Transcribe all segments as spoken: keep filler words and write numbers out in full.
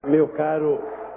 Meu caro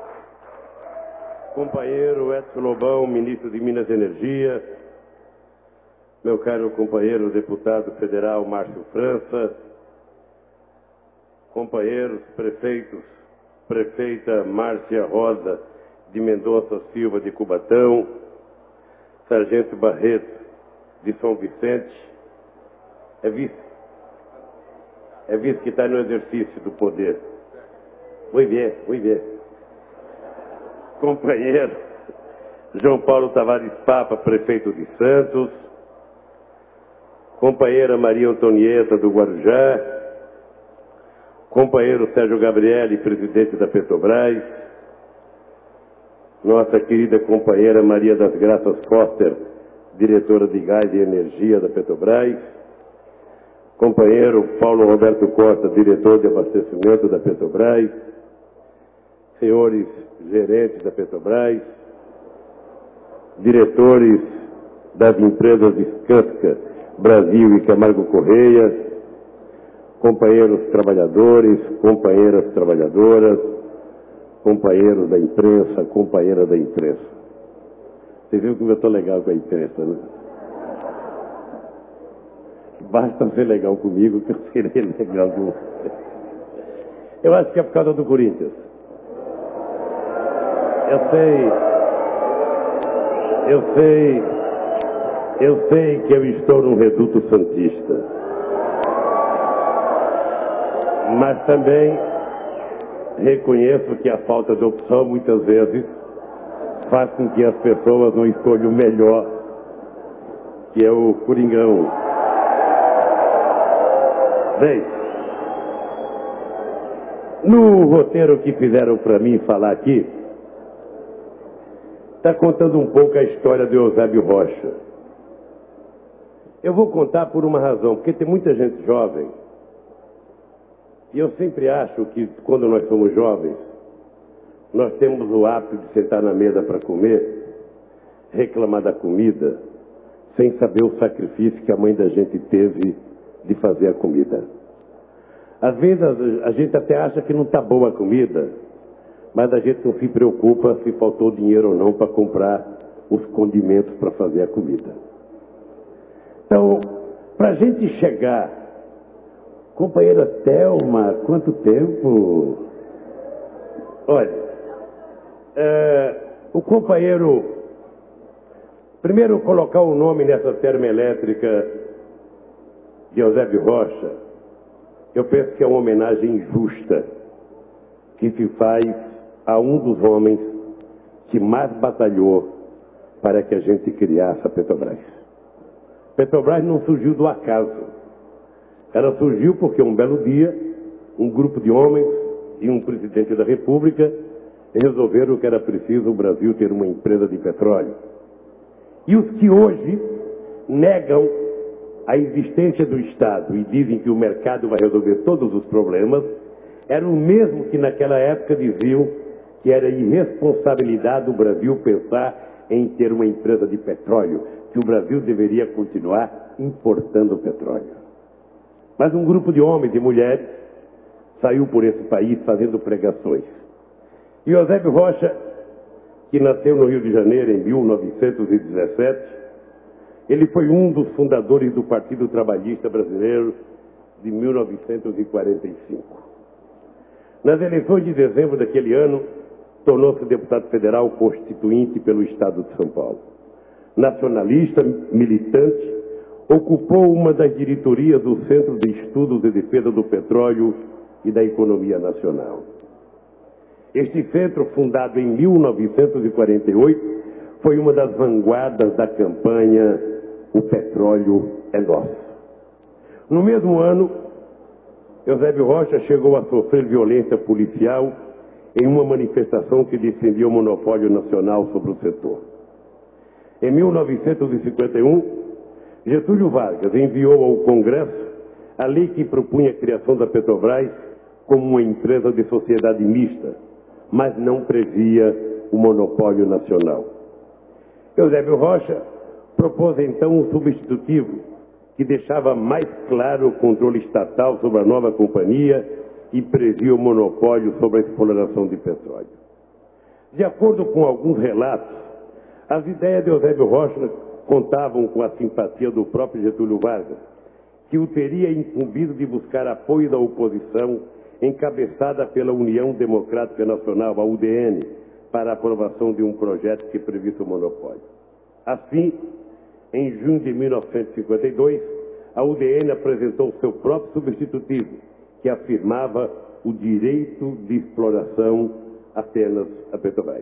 companheiro Edson Lobão, ministro de Minas e Energia, meu caro companheiro deputado federal Márcio França, companheiros prefeitos, prefeita Márcia Rosa de Mendonça Silva de Cubatão, sargento Barreto de São Vicente, é vice, é vice que está no exercício do poder. Muito bem, muito bem. Companheiro João Paulo Tavares Papa, prefeito de Santos, companheira Maria Antonieta do Guarujá, companheiro Sérgio Gabrielli, presidente da Petrobras, nossa querida companheira Maria das Graças Foster, diretora de Gás e Energia da Petrobras, companheiro Paulo Roberto Costa, diretor de abastecimento da Petrobras, senhores gerentes da Petrobras, diretores das empresas Skanska, Brasil e Camargo Correia, companheiros trabalhadores, companheiras trabalhadoras, companheiros da imprensa, companheiras da imprensa. Você viu como eu estou legal com a imprensa, né? Basta ser legal comigo que eu serei legal com você. Eu acho que é por causa do Corinthians. Eu sei, eu sei, eu sei que eu estou num reduto santista. Mas também reconheço que a falta de opção muitas vezes faz com que as pessoas não escolham o melhor, que é o Coringão. Bem, no roteiro que fizeram para mim falar aqui, está contando um pouco a história de Eusébio Rocha. Eu vou contar por uma razão, porque tem muita gente jovem, e eu sempre acho que quando nós somos jovens, nós temos o hábito de sentar na mesa para comer, reclamar da comida, sem saber o sacrifício que a mãe da gente teve de fazer a comida. Às vezes a gente até acha que não está boa a comida, mas a gente não se preocupa se faltou dinheiro ou não para comprar os condimentos para fazer a comida. Então, para a gente chegar, companheira Thelma, quanto tempo? Olha, é, o companheiro, primeiro colocar o nome nessa termoelétrica de Eusébio Rocha, eu penso que é uma homenagem injusta que se faz a um dos homens que mais batalhou para que a gente criasse a Petrobras. Petrobras não surgiu do acaso. Ela surgiu porque um belo dia, um grupo de homens e um presidente da República resolveram que era preciso o Brasil ter uma empresa de petróleo. E os que hoje negam a existência do Estado e dizem que o mercado vai resolver todos os problemas, eram o mesmo que naquela época diziam que era irresponsabilidade do Brasil pensar em ter uma empresa de petróleo, que o Brasil deveria continuar importando petróleo. Mas um grupo de homens e mulheres saiu por esse país fazendo pregações. E Eusébio Rocha, que nasceu no Rio de Janeiro em mil novecentos e dezessete, ele foi um dos fundadores do Partido Trabalhista Brasileiro de mil novecentos e quarenta e cinco. Nas eleições de dezembro daquele ano, tornou-se deputado federal constituinte pelo Estado de São Paulo. Nacionalista, militante, ocupou uma das diretorias do Centro de Estudos de Defesa do Petróleo e da Economia Nacional. Este centro, fundado em mil novecentos e quarenta e oito, foi uma das vanguardas da campanha O Petróleo é Nosso. No mesmo ano, Eusébio Rocha chegou a sofrer violência policial em uma manifestação que defendia o monopólio nacional sobre o setor. Em mil novecentos e cinquenta e um, Getúlio Vargas enviou ao Congresso a lei que propunha a criação da Petrobras como uma empresa de sociedade mista, mas não previa o monopólio nacional. Eusébio Rocha propôs então um substitutivo que deixava mais claro o controle estatal sobre a nova companhia e previa o monopólio sobre a exploração de petróleo. De acordo com alguns relatos, as ideias de Eusébio Rocha contavam com a simpatia do próprio Getúlio Vargas, que o teria incumbido de buscar apoio da oposição, encabeçada pela União Democrática Nacional, a U D N, para a aprovação de um projeto que previsse o monopólio. Assim, em junho de mil novecentos e cinquenta e dois, a U D N apresentou seu próprio substitutivo, que afirmava o direito de exploração apenas a Petrobras.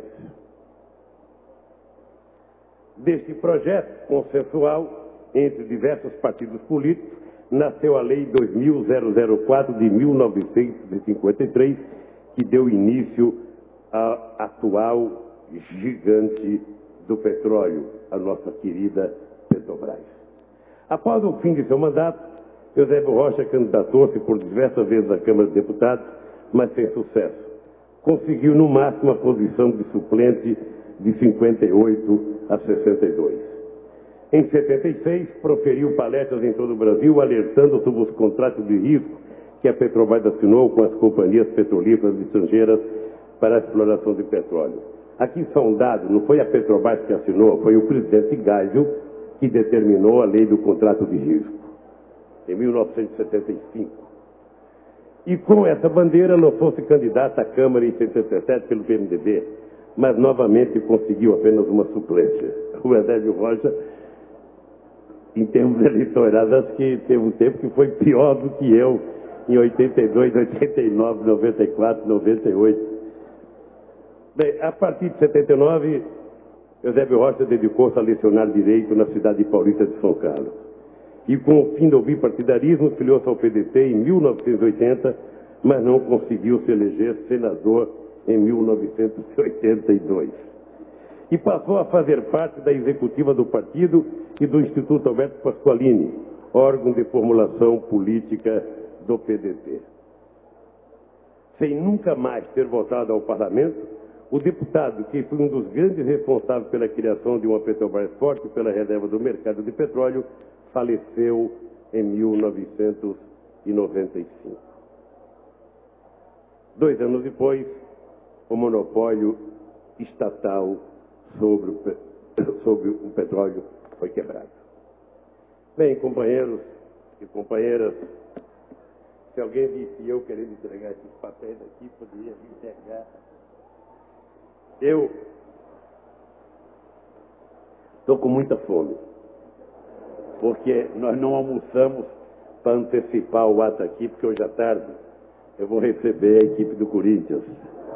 Deste projeto consensual entre diversos partidos políticos, nasceu a Lei dois mil ponto zero zero quatro de mil novecentos e cinquenta e três, que deu início à atual gigante do petróleo, a nossa querida Petrobras. Após o fim de seu mandato, Eusébio Rocha candidatou-se por diversas vezes à Câmara de Deputados, mas sem sucesso. Conseguiu, no máximo, a posição de suplente de cinquenta e oito a sessenta e dois. Em setenta e seis, proferiu palestras em todo o Brasil, alertando sobre os contratos de risco que a Petrobras assinou com as companhias petrolíferas estrangeiras para a exploração de petróleo. Aqui só um dado, não foi a Petrobras que assinou, foi o presidente Geisel que determinou a lei do contrato de risco, em mil novecentos e setenta e cinco. E com essa bandeira lançou-se candidato à Câmara em setenta e sete pelo P M D B, mas novamente conseguiu apenas uma suplência. O Eusébio Rocha, em termos eleitorais, acho que teve um tempo que foi pior do que eu em oitenta e dois, oitenta e nove, noventa e quatro, noventa e oito. Bem, a partir de setenta e nove, Eusébio Rocha dedicou-se a lecionar Direito na cidade paulista de São Carlos. E com o fim do bipartidarismo, filiou-se ao P D T em mil novecentos e oitenta, mas não conseguiu se eleger senador em mil novecentos e oitenta e dois. E passou a fazer parte da executiva do partido e do Instituto Alberto Pasqualini, órgão de formulação política do P D T. Sem nunca mais ter voltado ao parlamento, o deputado, que foi um dos grandes responsáveis pela criação de uma Petrobras forte pela reserva do mercado de petróleo, faleceu em mil novecentos e noventa e cinco. Dois anos depois, o monopólio estatal sobre o, pe... sobre o petróleo foi quebrado. Bem, companheiros e companheiras, se alguém disse eu querendo entregar esses papéis aqui, poderia vir entregar. Eu estou com muita fome, porque nós não almoçamos para antecipar o ato aqui, porque hoje à tarde eu vou receber a equipe do Corinthians.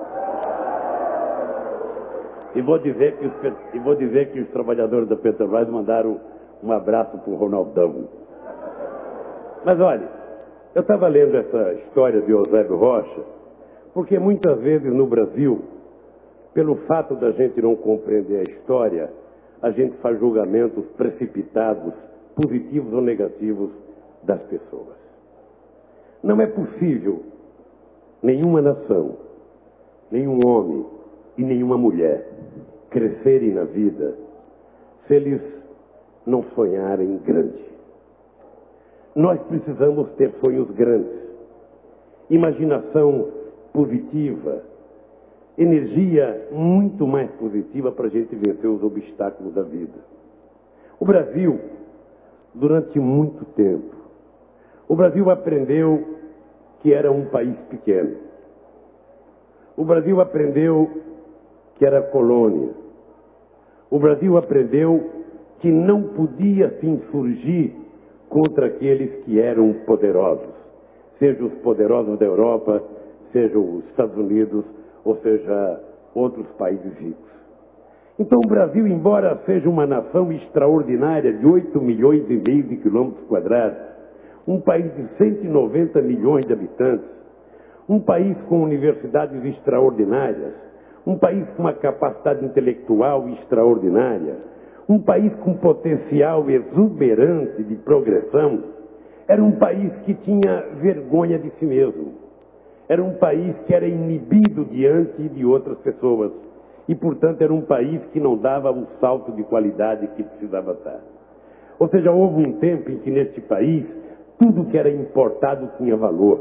E vou dizer que os, e vou dizer que os trabalhadores da Petrobras mandaram um abraço para o Ronaldão. Mas olha, eu estava lendo essa história de Eusébio Rocha, porque muitas vezes no Brasil, pelo fato da gente não compreender a história, a gente faz julgamentos precipitados, positivos ou negativos, das pessoas. Não é possível nenhuma nação, nenhum homem e nenhuma mulher crescerem na vida se eles não sonharem grande. Nós precisamos ter sonhos grandes, imaginação positiva, energia muito mais positiva para a gente vencer os obstáculos da vida. O Brasil, durante muito tempo, o Brasil aprendeu que era um país pequeno. O Brasil aprendeu que era colônia. O Brasil aprendeu que não podia se insurgir contra aqueles que eram poderosos, sejam os poderosos da Europa, sejam os Estados Unidos, ou seja, outros países ricos. Então o Brasil, embora seja uma nação extraordinária de oito milhões e meio de quilômetros quadrados, um país de cento e noventa milhões de habitantes, um país com universidades extraordinárias, um país com uma capacidade intelectual extraordinária, um país com potencial exuberante de progressão, era um país que tinha vergonha de si mesmo. Era um país que era inibido diante de outras pessoas. E, portanto, era um país que não dava o salto de qualidade que precisava dar. Ou seja, houve um tempo em que, neste país, tudo que era importado tinha valor.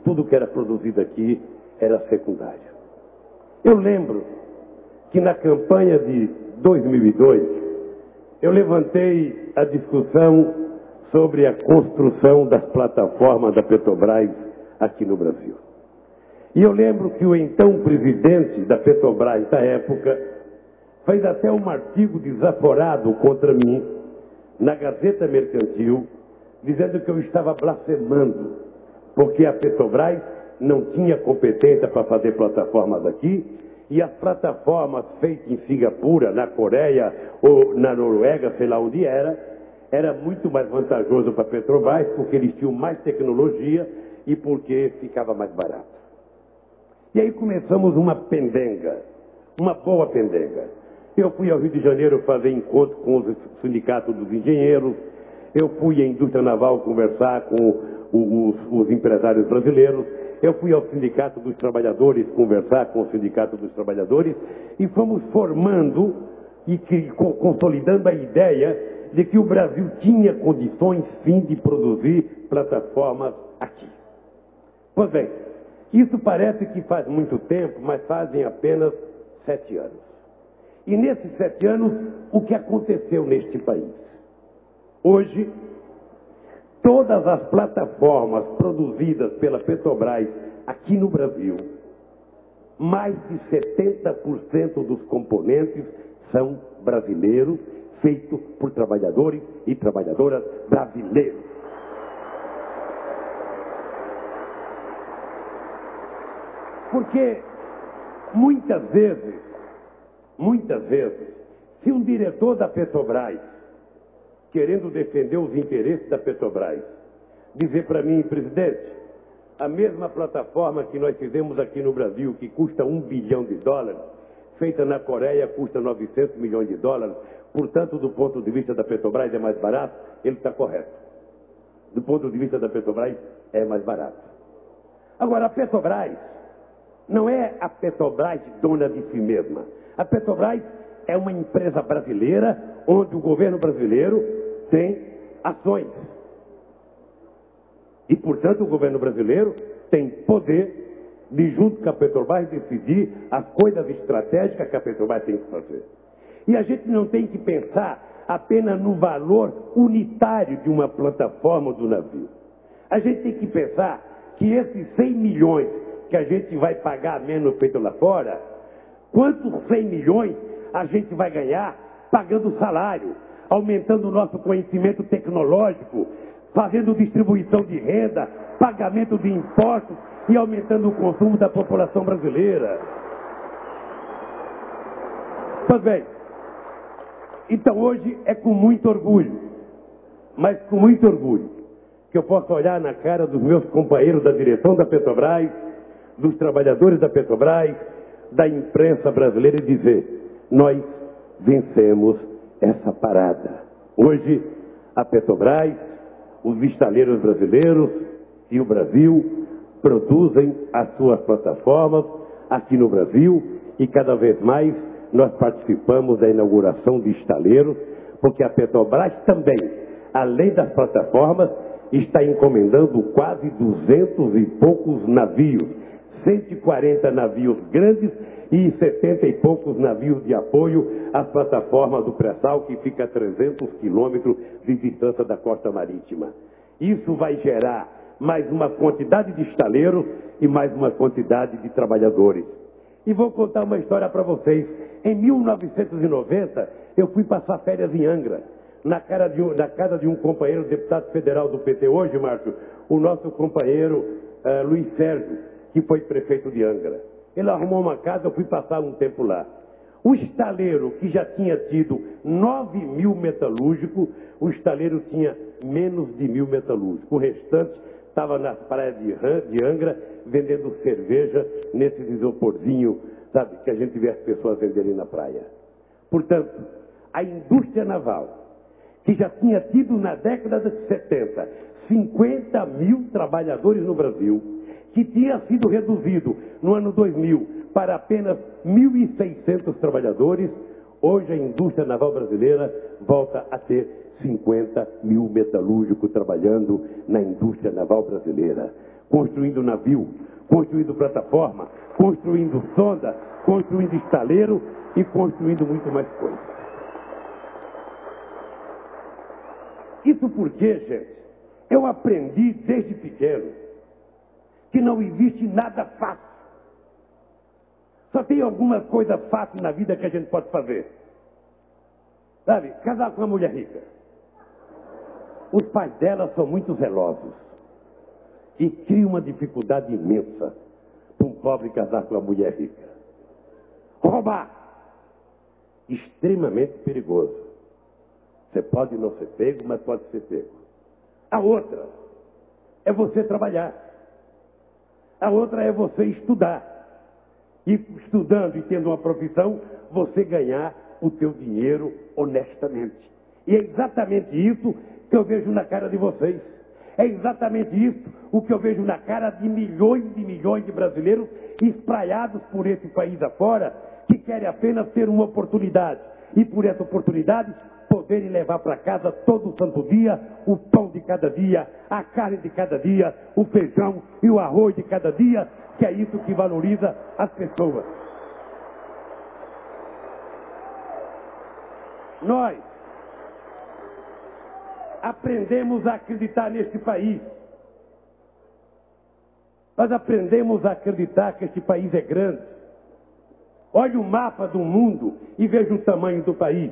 tudo que era produzido aqui era secundário. Eu lembro que na campanha de dois mil e dois, eu levantei a discussão sobre a construção das plataformas da Petrobras aqui no Brasil. E eu lembro que o então presidente da Petrobras da época fez até um artigo desaforado contra mim na Gazeta Mercantil, dizendo que eu estava blasfemando, porque a Petrobras não tinha competência para fazer plataformas aqui, e as plataformas feitas em Singapura, na Coreia ou na Noruega, sei lá onde era, era muito mais vantajoso para a Petrobras, porque eles tinham mais tecnologia e porque ficava mais barato. E aí começamos uma pendenga, uma boa pendenga. Eu fui ao Rio de Janeiro fazer encontro com os sindicatos dos engenheiros, eu fui à indústria naval conversar com os, os empresários brasileiros, eu fui ao sindicato dos trabalhadores conversar com o sindicato dos trabalhadores e fomos formando e que, consolidando a ideia de que o Brasil tinha condições, sim, de produzir plataformas aqui. Pois bem, isso parece que faz muito tempo, mas fazem apenas sete anos. E nesses sete anos, o que aconteceu neste país? Hoje, todas as plataformas produzidas pela Petrobras aqui no Brasil, mais de setenta por cento dos componentes são brasileiros, feitos por trabalhadores e trabalhadoras brasileiros. Porque muitas vezes, muitas vezes, se um diretor da Petrobras, querendo defender os interesses da Petrobras, dizer para mim, presidente, a mesma plataforma que nós fizemos aqui no Brasil, que custa um bilhão de dólares, feita na Coreia custa novecentos milhões de dólares, portanto, do ponto de vista da Petrobras é mais barato, ele está correto. Do ponto de vista da Petrobras é mais barato. Agora, a Petrobras não é a Petrobras dona de si mesma. A Petrobras é uma empresa brasileira onde o governo brasileiro tem ações. E, portanto, o governo brasileiro tem poder de, junto com a Petrobras, decidir as coisas estratégicas que a Petrobras tem que fazer. E a gente não tem que pensar apenas no valor unitário de uma plataforma do navio. A gente tem que pensar que esses cem milhões que a gente vai pagar menos feito lá fora, quantos cem milhões a gente vai ganhar pagando salário, aumentando o nosso conhecimento tecnológico, fazendo distribuição de renda, pagamento de impostos e aumentando o consumo da população brasileira. Pois bem, então hoje é com muito orgulho, mas com muito orgulho, que eu posso olhar na cara dos meus companheiros da direção da Petrobras, dos trabalhadores da Petrobras, da imprensa brasileira e dizer: nós vencemos essa parada. Hoje, a Petrobras, os estaleiros brasileiros e o Brasil produzem as suas plataformas aqui no Brasil e cada vez mais nós participamos da inauguração de estaleiros, porque a Petrobras também, além das plataformas, está encomendando quase duzentos e poucos navios, cento e quarenta navios grandes e setenta e poucos navios de apoio às plataformas do pré-sal, que fica a trezentos quilômetros de distância da costa marítima. Isso vai gerar mais uma quantidade de estaleiros e mais uma quantidade de trabalhadores. E vou contar uma história para vocês. Em mil novecentos e noventa, eu fui passar férias em Angra, na, cara de um, na casa de um companheiro deputado federal do P T hoje, Márcio, o nosso companheiro uh, Luiz Sérgio, que foi prefeito de Angra. Ele arrumou uma casa, eu fui passar um tempo lá. O estaleiro, que já tinha tido nove mil metalúrgicos, o estaleiro tinha menos de mil metalúrgicos. O restante estava nas praias de Angra, vendendo cerveja nesses isoporzinhos, sabe, que a gente vê as pessoas venderem na praia. Portanto, a indústria naval, que já tinha tido na década de setenta cinquenta mil trabalhadores no Brasil, que tinha sido reduzido no ano dois mil para apenas mil e seiscentos trabalhadores, hoje a indústria naval brasileira volta a ter cinquenta mil metalúrgicos trabalhando na indústria naval brasileira. construindo navio, construindo plataforma, construindo sonda, construindo estaleiro e construindo muito mais coisas. Isso porque, gente, eu aprendi desde pequeno que não existe nada fácil. Só tem algumas coisas fáceis na vida que a gente pode fazer. Sabe, casar com uma mulher rica. Os pais dela são muito zelosos e cria uma dificuldade imensa para um pobre casar com uma mulher rica. Roubar, extremamente perigoso. Você pode não ser pego, mas pode ser pego. A outra é você trabalhar. A outra é você estudar. E estudando e tendo uma profissão, você ganhar o teu dinheiro honestamente. E é exatamente isso que eu vejo na cara de vocês. É exatamente isso o que eu vejo na cara de milhões e milhões de brasileiros espraiados por esse país afora, que querem apenas ter uma oportunidade. E por essa oportunidade, poderem levar para casa todo santo dia o pão de cada dia, a carne de cada dia, o feijão e o arroz de cada dia, que é isso que valoriza as pessoas. Nós aprendemos a acreditar neste país. Nós aprendemos a acreditar que este país é grande. Olhe o mapa do mundo e veja o tamanho do país.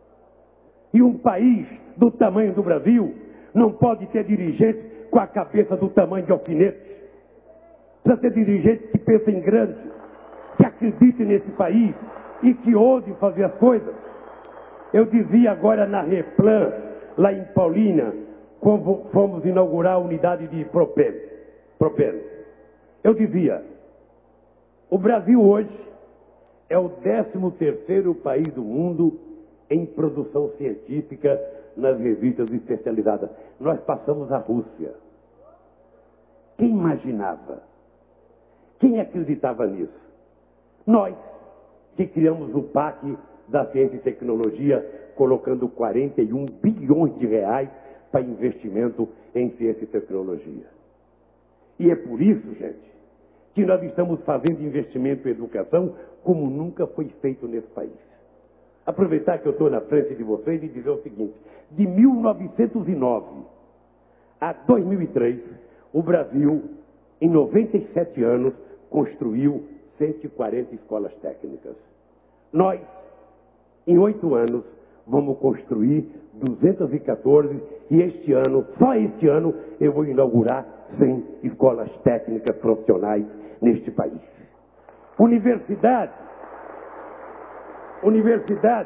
E um país do tamanho do Brasil não pode ter dirigente com a cabeça do tamanho de alfinetes. Precisa ter dirigente que pensa em grande, que acredite nesse país e que ouse fazer as coisas. Eu dizia agora na Replan, lá em Paulínia, quando fomos inaugurar a unidade de propeno. propeno. Eu dizia, o Brasil hoje é o décimo terceiro país do mundo em produção científica nas revistas especializadas. Nós passamos a Rússia. Quem imaginava? Quem acreditava nisso? Nós, que criamos o P A C da Ciência e Tecnologia, colocando quarenta e um bilhões de reais para investimento em ciência e tecnologia. E é por isso, gente, que nós estamos fazendo investimento em educação como nunca foi feito nesse país. Aproveitar que eu estou na frente de vocês e dizer o seguinte, de mil novecentos e nove a dois mil e três, o Brasil, em noventa e sete anos, construiu cento e quarenta escolas técnicas. Nós, em oito anos, vamos construir duzentas e quatorze e este ano, só este ano, eu vou inaugurar cem escolas técnicas profissionais neste país. Universidade, universidade,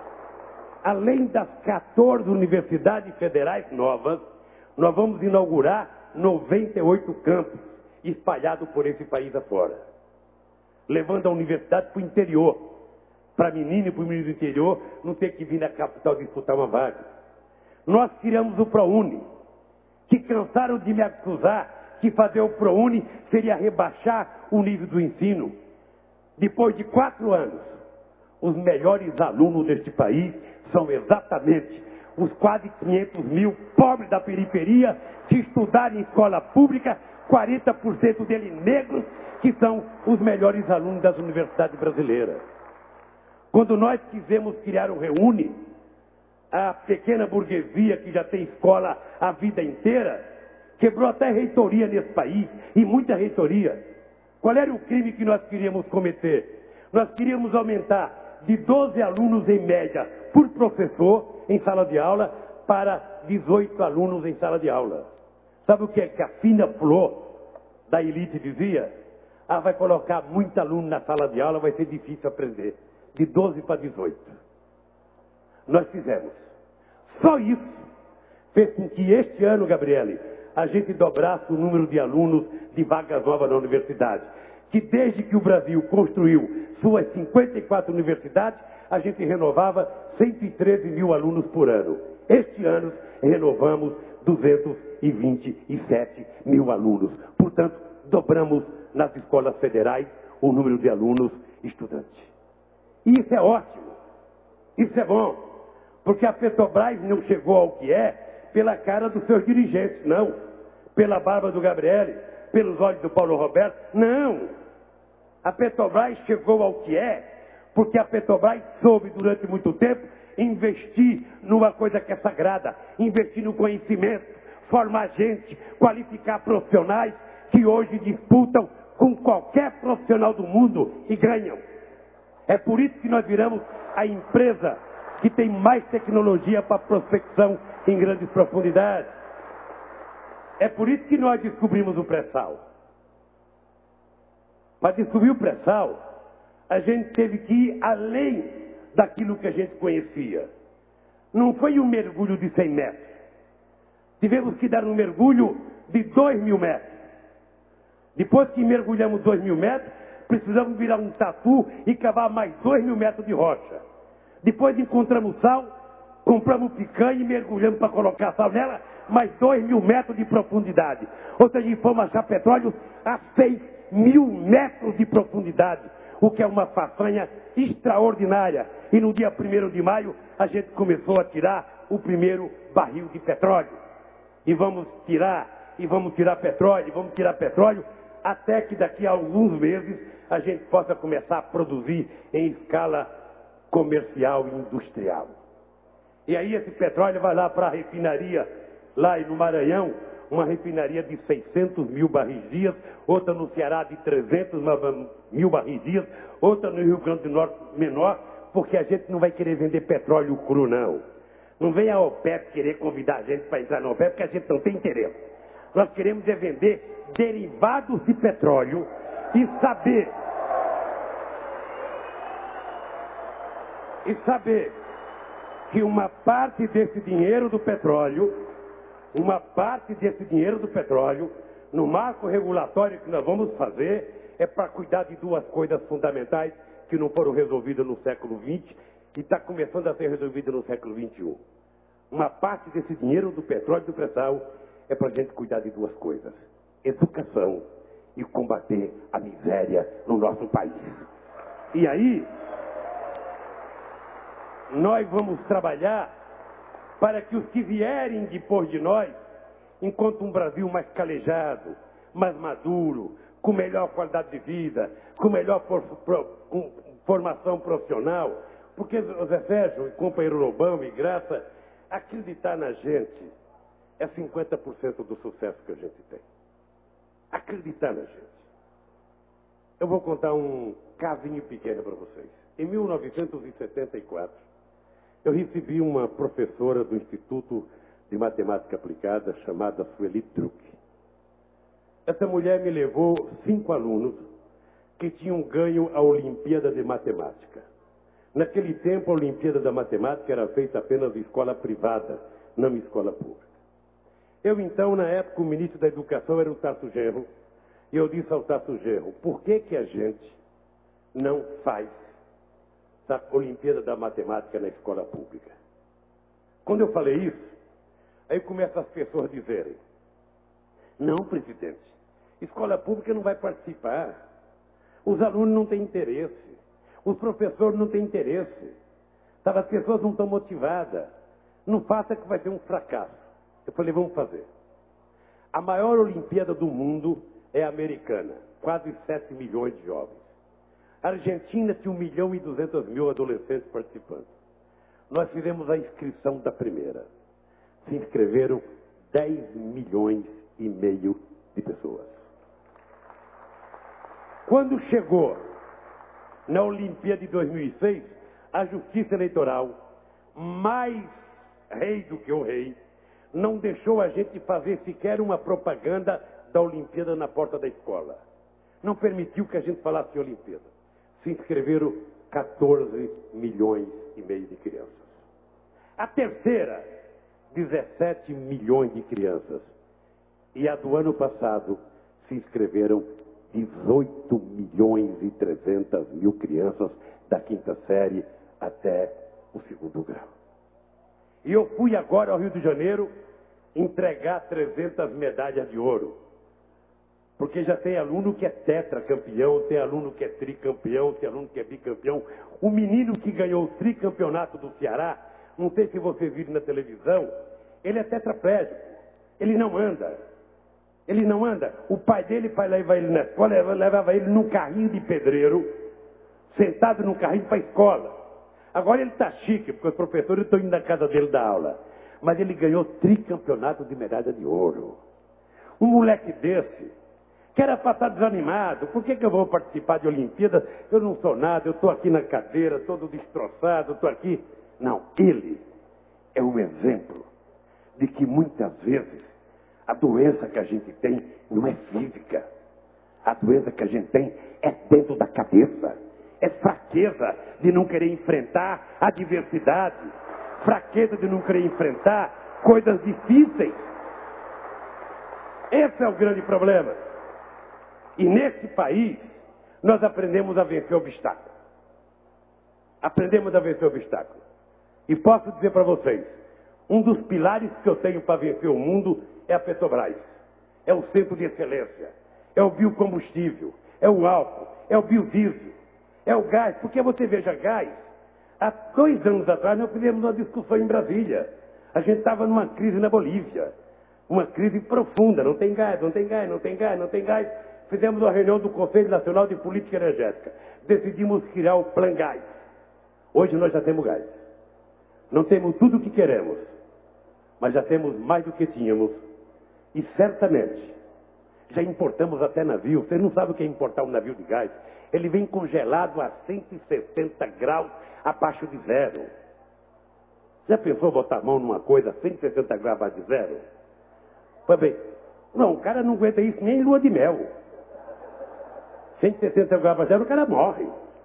além das quatorze universidades federais novas, nós vamos inaugurar noventa e oito campos espalhados por esse país afora, levando a universidade para o interior, para menino e para o menino do interior não ter que vir na capital disputar uma vaga. Nós criamos o ProUni, que cansaram de me acusar que fazer o ProUni seria rebaixar o nível do ensino. Depois de quatro anos, os melhores alunos deste país são exatamente os quase quinhentos mil pobres da periferia que estudaram em escola pública, quarenta por cento deles negros, que são os melhores alunos das universidades brasileiras. Quando nós quisemos criar o REUNI, a pequena burguesia que já tem escola a vida inteira, quebrou até reitoria nesse país, e muita reitoria. Qual era o crime que nós queríamos cometer? Nós queríamos aumentar de doze alunos em média por professor em sala de aula para dezoito alunos em sala de aula. Sabe o que é que a fina flor da elite dizia? Ah, vai colocar muito aluno na sala de aula, vai ser difícil aprender. De doze para dezoito. Nós fizemos. Só isso fez com que este ano, Gabriele, a gente dobrasse o número de alunos de vagas novas na universidade. Que desde que o Brasil construiu suas cinquenta e quatro universidades, a gente renovava cento e treze mil alunos por ano. Este ano, renovamos duzentos e vinte e sete mil alunos. Portanto, dobramos nas escolas federais o número de alunos estudantes. E isso é ótimo, isso é bom, porque a Petrobras não chegou ao que é pela cara dos seus dirigentes, não, pela barba do Gabriele, pelos olhos do Paulo Roberto. Não! A Petrobras chegou ao que é porque a Petrobras soube durante muito tempo investir numa coisa que é sagrada, investir no conhecimento, formar gente, qualificar profissionais que hoje disputam com qualquer profissional do mundo e ganham. É por isso que nós viramos a empresa que tem mais tecnologia para prospecção em grandes profundidades. É por isso que nós descobrimos o pré-sal. Para descobrir o pré-sal, a gente teve que ir além daquilo que a gente conhecia. Não foi um mergulho de cem metros. Tivemos que dar um mergulho de dois mil metros. Depois que mergulhamos dois mil metros, precisamos virar um tatu e cavar mais dois mil metros de rocha. Depois encontramos sal, compramos picanha e mergulhamos para colocar sal nela, mais dois mil metros de profundidade. Ou seja, fomos achar petróleo a seis mil metros de profundidade, o que é uma façanha extraordinária. E no dia primeiro de maio, a gente começou a tirar o primeiro barril de petróleo. E vamos tirar, e vamos tirar petróleo, e vamos tirar petróleo, até que daqui a alguns meses a gente possa começar a produzir em escala comercial e industrial. E aí esse petróleo vai lá para a refinaria, lá no Maranhão, uma refinaria de seiscentos mil barris dias, outra no Ceará de trezentos mil barris dias, outra no Rio Grande do Norte menor, porque a gente não vai querer vender petróleo cru, não. Não vem a OPEP querer convidar a gente para entrar na OPEP, porque a gente não tem interesse. Nós queremos é vender derivados de petróleo e saber, e saber que uma parte desse dinheiro do petróleo, uma parte desse dinheiro do petróleo, no marco regulatório que nós vamos fazer, é para cuidar de duas coisas fundamentais que não foram resolvidas no século vinte e está começando a ser resolvida no século vinte e um. Uma parte desse dinheiro do petróleo e do pré-sal é para a gente cuidar de duas coisas: educação e combater a miséria no nosso país. E aí, nós vamos trabalhar para que os que vierem depois de nós encontrem um Brasil mais calejado, mais maduro, com melhor qualidade de vida, com melhor for, pro, com formação profissional. Porque, Zé Sérgio, e companheiro Lobão e Graça, acreditar na gente é cinquenta por cento do sucesso que a gente tem. Acreditar na gente. Eu vou contar um casinho pequeno para vocês. Em mil novecentos e setenta e quatro, eu recebi uma professora do Instituto de Matemática Aplicada chamada Sueli Druck. Essa mulher me levou cinco alunos que tinham ganho a Olimpíada de Matemática. Naquele tempo, a Olimpíada da Matemática era feita apenas em escola privada, não em escola pública. Eu, então, na época, o ministro da Educação era o Tasso Genro, e eu disse ao Tasso Genro: por que que a gente não faz a Olimpíada da Matemática na escola pública? Quando eu falei isso, aí começam as pessoas a dizerem: não, presidente, escola pública não vai participar, os alunos não têm interesse, os professores não têm interesse, sabe, as pessoas não estão motivadas, não faça que vai ter um fracasso. Eu falei: vamos fazer. A maior Olimpíada do mundo é a americana, quase sete milhões de jovens. A Argentina tinha um milhão e duzentos mil adolescentes participando. Nós fizemos a inscrição da primeira. Se inscreveram dez milhões e meio de pessoas. Quando chegou na Olimpíada de dois mil e seis, a Justiça Eleitoral, mais rei do que o rei, não deixou a gente fazer sequer uma propaganda da Olimpíada na porta da escola. Não permitiu que a gente falasse de Olimpíada. Se inscreveram quatorze milhões e meio de crianças. A terceira, dezessete milhões de crianças. E a do ano passado se inscreveram dezoito milhões e trezentas mil crianças da quinta série até o segundo grau. E eu fui agora ao Rio de Janeiro entregar trezentas medalhas de ouro. Porque já tem aluno que é tetracampeão, tem aluno que é tricampeão, tem aluno que é bicampeão. O menino que ganhou o tricampeonato do Ceará, não sei se você viu na televisão, ele é tetraplégico, ele não anda. Ele não anda. O pai dele, para levar ele na escola, levava ele num carrinho de pedreiro, sentado num carrinho para a escola. Agora ele está chique, porque os professores estão indo na casa dele dar aula. Mas ele ganhou tricampeonato de medalha de ouro. Um moleque desse, que era para estar desanimado. Por que, que eu vou participar de Olimpíadas? Eu não sou nada, eu estou aqui na cadeira, todo destroçado, estou aqui. Não, ele é um exemplo de que muitas vezes a doença que a gente tem não é física. A doença que a gente tem é dentro da cabeça. É fraqueza de não querer enfrentar a adversidade. Fraqueza de não querer enfrentar coisas difíceis. Esse é o grande problema. E nesse país, nós aprendemos a vencer obstáculos. Aprendemos a vencer obstáculos. E posso dizer para vocês, um dos pilares que eu tenho para vencer o mundo é a Petrobras. É o centro de excelência. É o biocombustível. É o álcool. É o biodiesel. É o gás. Porque você veja, gás. Há dois anos atrás nós fizemos uma discussão em Brasília. A gente estava numa crise na Bolívia. Uma crise profunda. Não tem gás, não tem gás, não tem gás, não tem gás. Fizemos uma reunião do Conselho Nacional de Política Energética. Decidimos criar o Plan Gás. Hoje nós já temos gás. Não temos tudo o que queremos. Mas já temos mais do que tínhamos. E certamente, já importamos até navio. Você não sabe o que é importar um navio de gás. Ele vem congelado a cento e sessenta graus abaixo de zero. Já pensou botar a mão numa coisa a cento e sessenta graus abaixo de zero? Pois bem, não, o cara não aguenta isso nem em lua de mel. cento e sessenta graus abaixo de zero, o cara morre.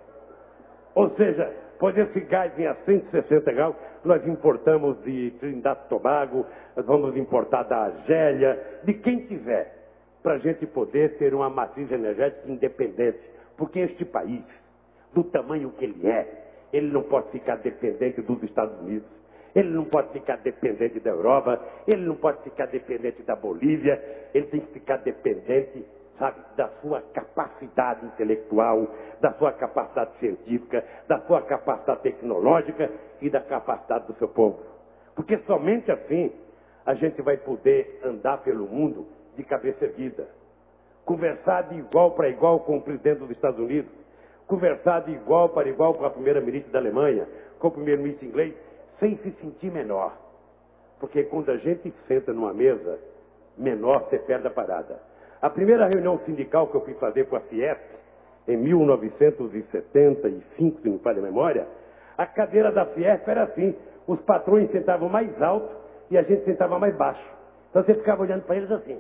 Ou seja, pois esse gás vem a cento e sessenta graus, nós importamos de Trindade e Tobago, nós vamos importar da Argélia, de quem quiser, para a gente poder ter uma matriz energética independente. Porque este país, do tamanho que ele é, ele não pode ficar dependente dos Estados Unidos, ele não pode ficar dependente da Europa, ele não pode ficar dependente da Bolívia, ele tem que ficar dependente, sabe, da sua capacidade intelectual, da sua capacidade científica, da sua capacidade tecnológica e da capacidade do seu povo. Porque somente assim a gente vai poder andar pelo mundo de cabeça erguida. Conversar de igual para igual com o presidente dos Estados Unidos, conversar de igual para igual com a primeira-ministra da Alemanha, com o primeiro-ministro inglês, sem se sentir menor. Porque quando a gente senta numa mesa, menor você perde a parada. A primeira reunião sindical que eu fui fazer com a Fiesp, em mil novecentos e setenta e cinco, se não falha a memória, a cadeira da Fiesp era assim, os patrões sentavam mais alto e a gente sentava mais baixo. Então você ficava olhando para eles assim.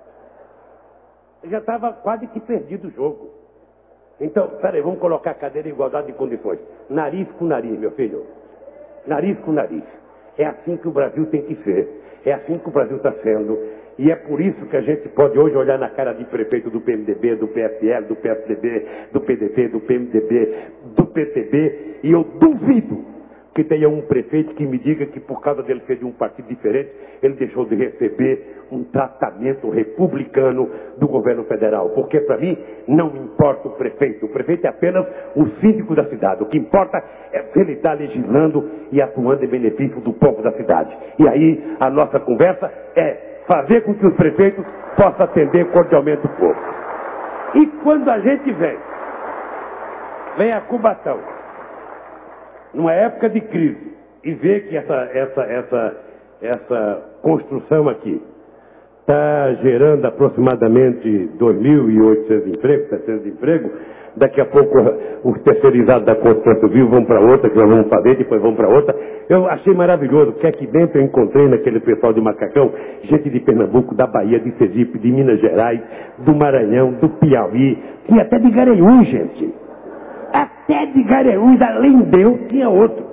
Já estava quase que perdido o jogo. Então, peraí, vamos colocar a cadeira em igualdade de condições. Nariz com nariz, meu filho. Nariz com nariz. É assim que o Brasil tem que ser. É assim que o Brasil está sendo. E é por isso que a gente pode hoje olhar na cara de prefeito do P M D B, do P S L, do P S D B, do P D T, do P M D B, do P T B, e eu duvido que tenha um prefeito que me diga que por causa dele ser de um partido diferente, ele deixou de receber um tratamento republicano do governo federal. Porque para mim não importa o prefeito. O prefeito é apenas o síndico da cidade. O que importa é se ele está legislando e atuando em benefício do povo da cidade. E aí a nossa conversa é fazer com que os prefeitos possam atender cordialmente o povo. E quando a gente vem, vem a Cubatão, numa época de crise, e vê que essa, essa, essa, essa construção aqui está gerando aproximadamente dois mil e oitocentos empregos, setecentos empregos, daqui a pouco os terceirizados da construção civil vão para outra, que nós vamos fazer, depois vão para outra. Eu achei maravilhoso, porque aqui dentro eu encontrei naquele pessoal de Macacão, gente de Pernambuco, da Bahia, de Sergipe, de Minas Gerais, do Maranhão, do Piauí, tinha até de Garanhuns, gente. Até de Garanhuns, além de eu, tinha outro.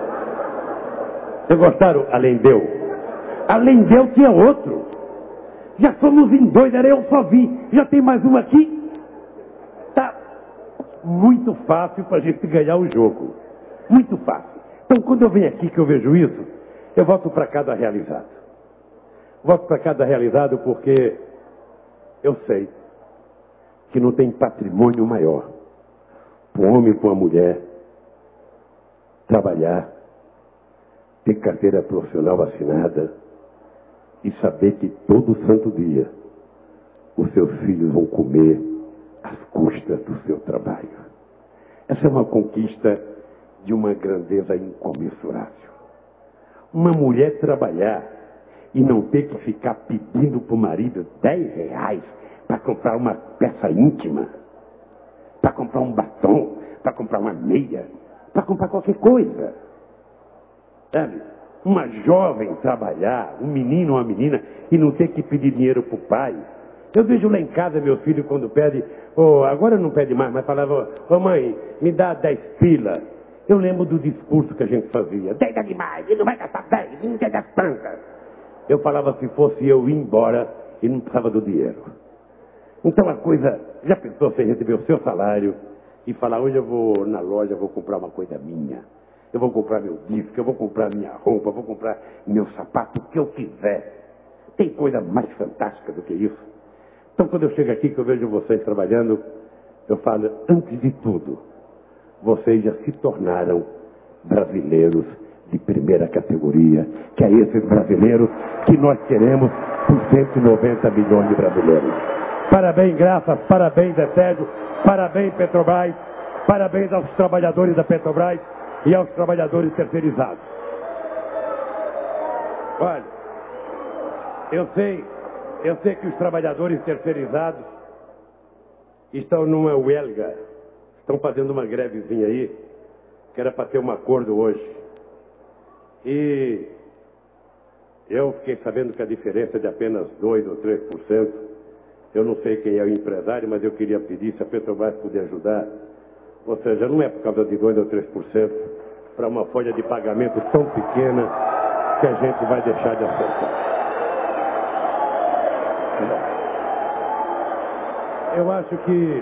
Vocês gostaram? Além de eu? Além de eu, tinha outro. Já somos em dois, era eu só vi. Já tem mais um aqui? Tá muito fácil para a gente ganhar o jogo. Muito fácil. Então, quando eu venho aqui que eu vejo isso, eu volto para cá da realizado. Volto para cá da realizado porque eu sei que não tem patrimônio maior para um homem e para uma mulher trabalhar, ter carteira profissional assinada e saber que todo santo dia os seus filhos vão comer às custas do seu trabalho. Essa é uma conquista de uma grandeza incomensurável. Uma mulher trabalhar e não ter que ficar pedindo para o marido dez reais para comprar uma peça íntima, para comprar um batom, para comprar uma meia, para comprar qualquer coisa. Sabe? Uma jovem trabalhar, um menino ou uma menina, e não ter que pedir dinheiro para o pai. Eu vejo lá em casa meu filho quando pede, oh, agora não pede mais, mas falava, ô oh, mãe, me dá dez pila. Eu lembro do discurso que a gente fazia, dez é demais, ele não vai gastar dez, não quer dar tanta. Eu falava, se fosse eu ir embora, e não precisava do dinheiro. Então a coisa, já pensou você receber o seu salário e falar, hoje eu vou na loja, vou comprar uma coisa minha. Eu vou comprar meu disco, eu vou comprar minha roupa, eu vou comprar meu sapato, o que eu quiser. Tem coisa mais fantástica do que isso? Então quando eu chego aqui, que eu vejo vocês trabalhando, eu falo, antes de tudo, vocês já se tornaram brasileiros de primeira categoria, que é esses brasileiros que nós queremos por cento e noventa milhões de brasileiros. Parabéns, Graças, parabéns, Etédio, parabéns, Petrobras, parabéns aos trabalhadores da Petrobras e aos trabalhadores terceirizados. Olha, eu sei, eu sei que os trabalhadores terceirizados estão numa huelga, estão fazendo uma grevezinha aí, que era para ter um acordo hoje. E eu fiquei sabendo que a diferença é de apenas dois ou três por cento. Eu não sei quem é o empresário, mas eu queria pedir se a Petrobras puder ajudar. Ou seja, não é por causa de dois ou três por cento para uma folha de pagamento tão pequena que a gente vai deixar de acertar. Eu acho que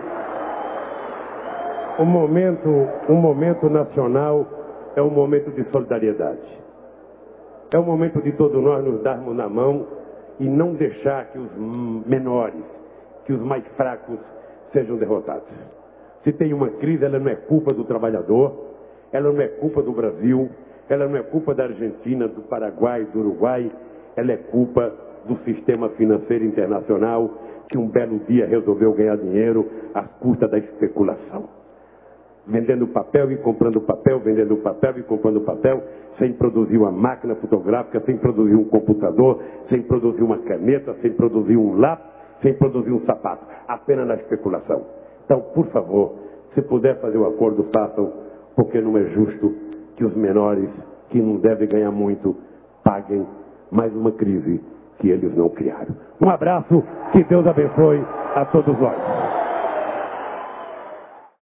o momento, o momento nacional é um momento de solidariedade. É o momento de todos nós nos darmos na mão e não deixar que os menores, que os mais fracos sejam derrotados. Se tem uma crise, ela não é culpa do trabalhador, ela não é culpa do Brasil, ela não é culpa da Argentina, do Paraguai, do Uruguai, ela é culpa do sistema financeiro internacional que um belo dia resolveu ganhar dinheiro às custas da especulação. Vendendo papel e comprando papel, vendendo papel e comprando papel, sem produzir uma máquina fotográfica, sem produzir um computador, sem produzir uma caneta, sem produzir um lápis, sem produzir um sapato, apenas na especulação. Então, por favor, se puder fazer o acordo, façam, porque não é justo que os menores, que não devem ganhar muito, paguem mais uma crise que eles não criaram. Um abraço, que Deus abençoe a todos nós.